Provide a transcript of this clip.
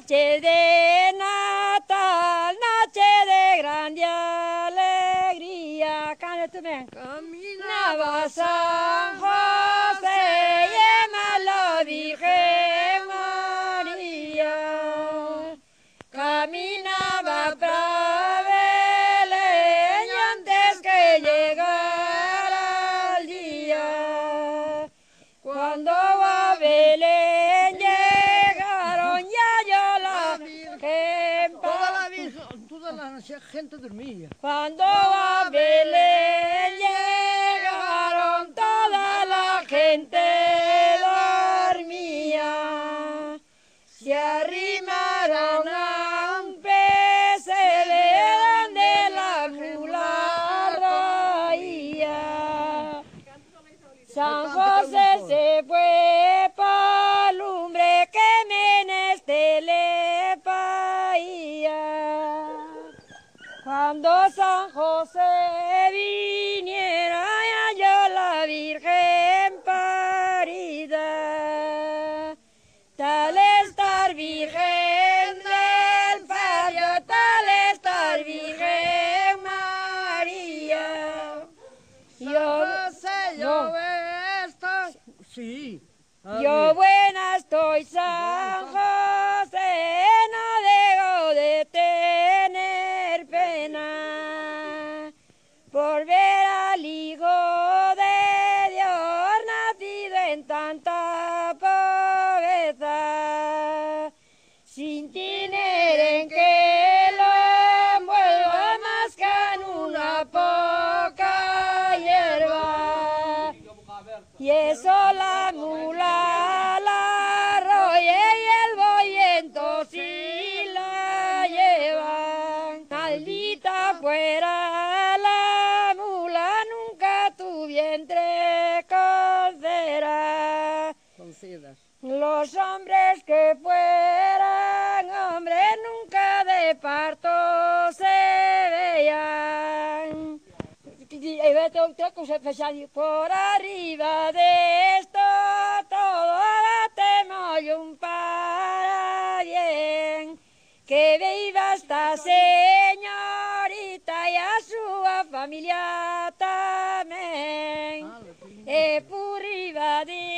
noche de Natal, noche de grande alegría. Caminaba San José y Emma la Virgen María. Caminaba para Belén antes que llegara el día. Cuando a Belén llegaron ya yo la Virgen. Toda la gente dormía. Cuando a Belén llegaron toda la gente dormía. Se arrimaron a un pesebre donde la mula raía. San José se fue pa' lumbre que menester le paía. Cuando San José viniera ya yo la Virgen parida. Tal estar Virgen del Pardo, tal estar Virgen María. Yo Sí. Yo buena estoy, San José, no dejo de tener pena por ver al Hijo de Dios nacido en tanta pobreza, sin tener en que lo envuelva más que en una poca hierba. Y eso la mula la arrolla y el boyento si la llevan. Maldita fuera la mula, nunca tu vientre concedas. Los hombres que fueran hombres nunca de parto se veían. Por arriba de esto todo batemos un para bien, que viva esta señorita y a su familia también. Por arriba de